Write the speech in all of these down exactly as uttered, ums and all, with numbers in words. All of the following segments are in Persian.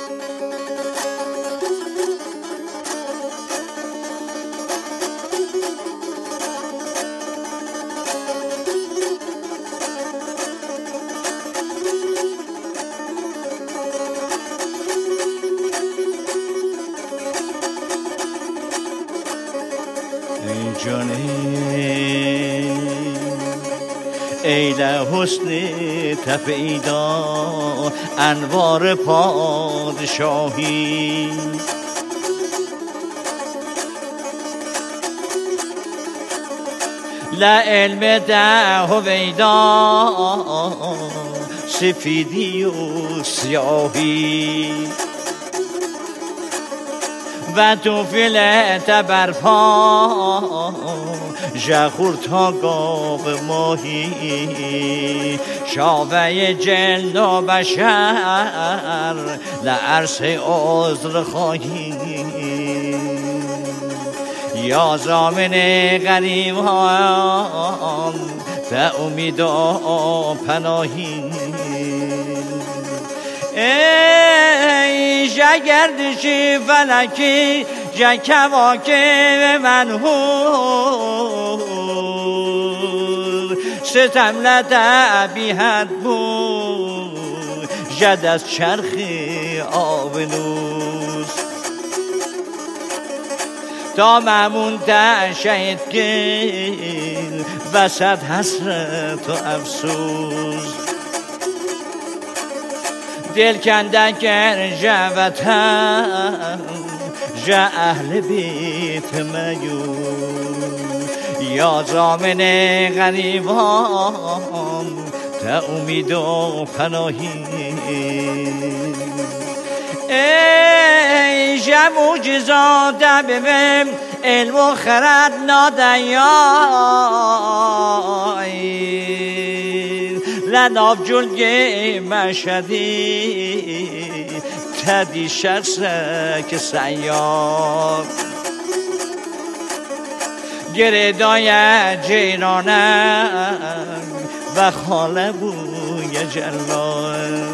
ای لحسن تپیدا انوار پادشاهی، لعلم ده هویدا سفیدی و سیاهی، و تو فیلت برپا جخور تا گاو ماهی، شاوه جلد و بشر لعرص عذر خواهی، یا زامن غریبان به امید و پناهی. ای جگردشی فلکی جکواکب منهور، ستم لطبی حد بود جد از چرخ آبنوس، تا ممون تا شهید گل وسط حسرت و افسوس، دل کنده گر جوتم جا اهل بیت میون، یا زامن غریبان تا امید و پناهی. ای جا معجزات ببین علم و خرد نادیای، لناف جلگه مشهدی تدی شرسک سیار، گردای جیرانم و خاله بوی جلال،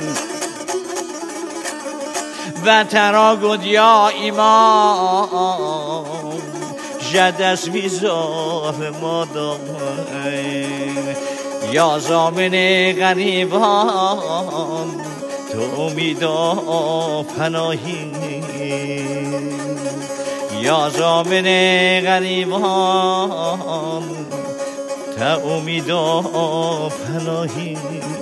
و تراگود یا ایمان جدس ویزار مادای، یا زامن غریبان تو امید و پناهی، یا زامن غریبان تا امید و پناهی.